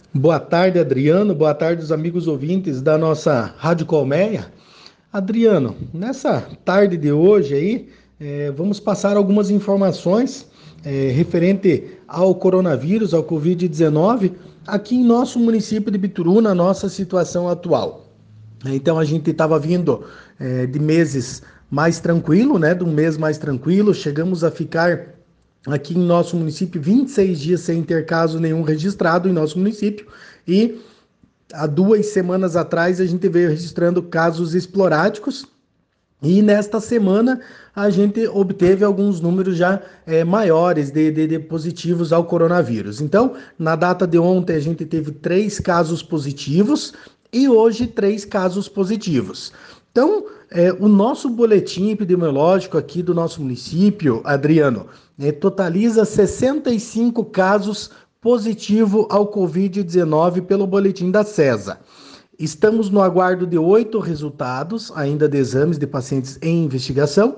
Boa tarde, Adriano. Boa tarde, os amigos ouvintes da nossa Rádio Colmeia. Adriano, nessa tarde de hoje aí, vamos passar algumas informações referente ao coronavírus, ao Covid-19, aqui em nosso município de Bituruna, na nossa situação atual. Então a gente estava vindo de meses mais tranquilo, né? De um mês mais tranquilo, chegamos a ficar aqui em nosso município 26 dias sem ter caso nenhum registrado em nosso município e há 2 semanas atrás a gente veio registrando casos esporádicos e nesta semana a gente obteve alguns números já maiores de positivos ao coronavírus. Então, na data de ontem a gente teve 3 casos positivos e hoje 3 casos positivos. Então, o nosso boletim epidemiológico aqui do nosso município, Adriano, totaliza 65 casos positivo ao Covid-19 pelo boletim da CESA. Estamos no aguardo de 8 resultados, ainda de exames de pacientes em investigação.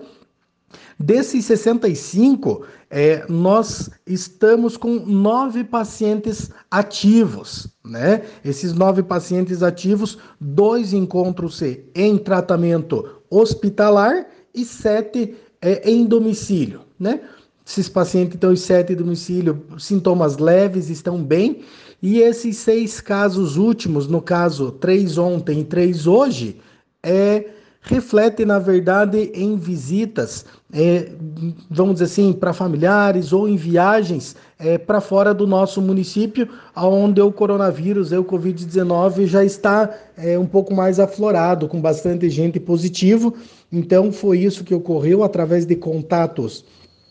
Desses 65, nós estamos com 9 pacientes ativos, né? Esses 9 pacientes ativos, 2 encontram-se em tratamento hospitalar e 7 em domicílio, né? Esses pacientes, então, os 7 em domicílio, sintomas leves, estão bem. E esses 6 casos últimos, no caso, 3 ontem e 3 hoje, refletem, na verdade, em visitas, vamos dizer assim, para familiares ou em viagens para fora do nosso município, onde o coronavírus, o Covid-19, já está um pouco mais aflorado, com bastante gente positivo. Então, foi isso que ocorreu através de contatos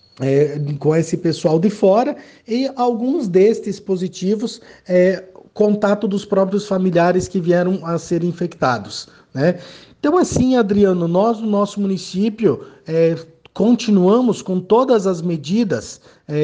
com esse pessoal de fora e alguns destes positivos, contato dos próprios familiares que vieram a ser infectados, né? Então, assim, Adriano, nós no nosso município continuamos com todas as medidas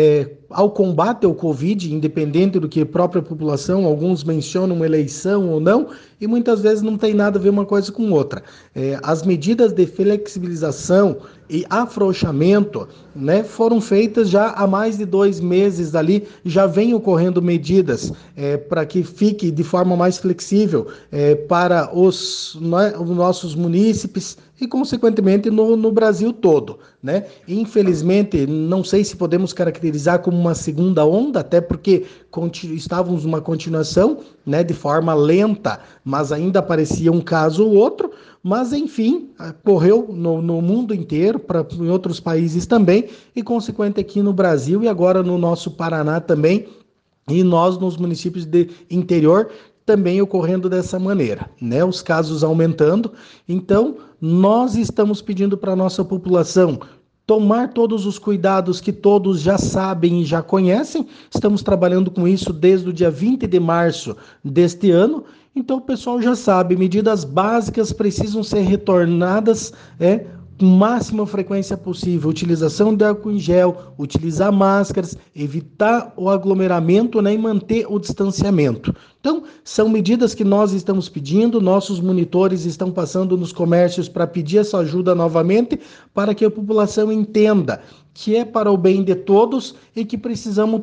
ao combate ao Covid, independente do que a própria população, alguns mencionam eleição ou não, e muitas vezes não tem nada a ver uma coisa com outra. As medidas de flexibilização e afrouxamento, né, foram feitas já há mais de 2 meses ali, já vem ocorrendo medidas para que fique de forma mais flexível para os nossos munícipes e, consequentemente, no Brasil todo, né? Infelizmente, não sei se podemos caracterizar como uma segunda onda, até porque estávamos numa continuação, né, de forma lenta, mas ainda aparecia um caso ou outro, mas enfim, correu no mundo inteiro, em outros países também, e consequente aqui no Brasil e agora no nosso Paraná também, e nós nos municípios de interior também ocorrendo dessa maneira, né? Os casos aumentando. Então, nós estamos pedindo para a nossa população tomar todos os cuidados que todos já sabem e já conhecem. Estamos trabalhando com isso desde o dia 20 de março deste ano. Então, o pessoal já sabe, medidas básicas precisam ser retornadas, com máxima frequência possível, utilização de álcool em gel, utilizar máscaras, evitar o aglomeramento, né, e manter o distanciamento. Então, são medidas que nós estamos pedindo, nossos monitores estão passando nos comércios para pedir essa ajuda novamente, para que a população entenda que é para o bem de todos e que precisamos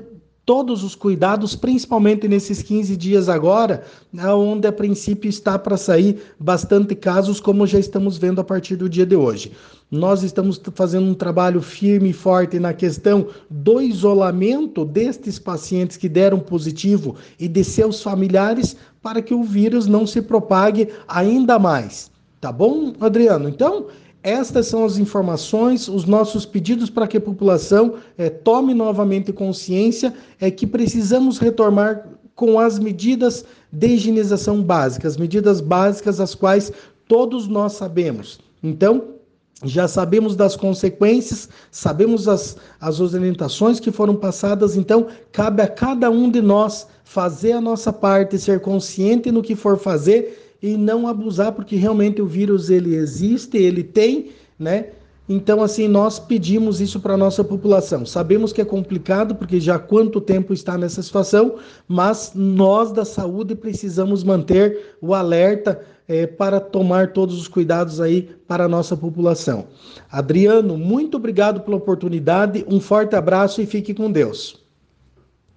todos os cuidados, principalmente nesses 15 dias agora, onde a princípio está para sair bastante casos, como já estamos vendo a partir do dia de hoje. Nós estamos fazendo um trabalho firme e forte na questão do isolamento destes pacientes que deram positivo e de seus familiares, para que o vírus não se propague ainda mais. Tá bom, Adriano? Então, estas são as informações, os nossos pedidos para que a população tome novamente consciência que precisamos retomar com as medidas de higienização básicas, as medidas básicas as quais todos nós sabemos. Então, já sabemos das consequências, sabemos as orientações que foram passadas, então cabe a cada um de nós fazer a nossa parte, ser consciente no que for fazer e não abusar, porque realmente o vírus ele existe, ele tem, né? Então, assim, nós pedimos isso para a nossa população. Sabemos que é complicado, porque já há quanto tempo está nessa situação, mas nós da saúde precisamos manter o alerta para tomar todos os cuidados aí para a nossa população. Adriano, muito obrigado pela oportunidade, um forte abraço e fique com Deus.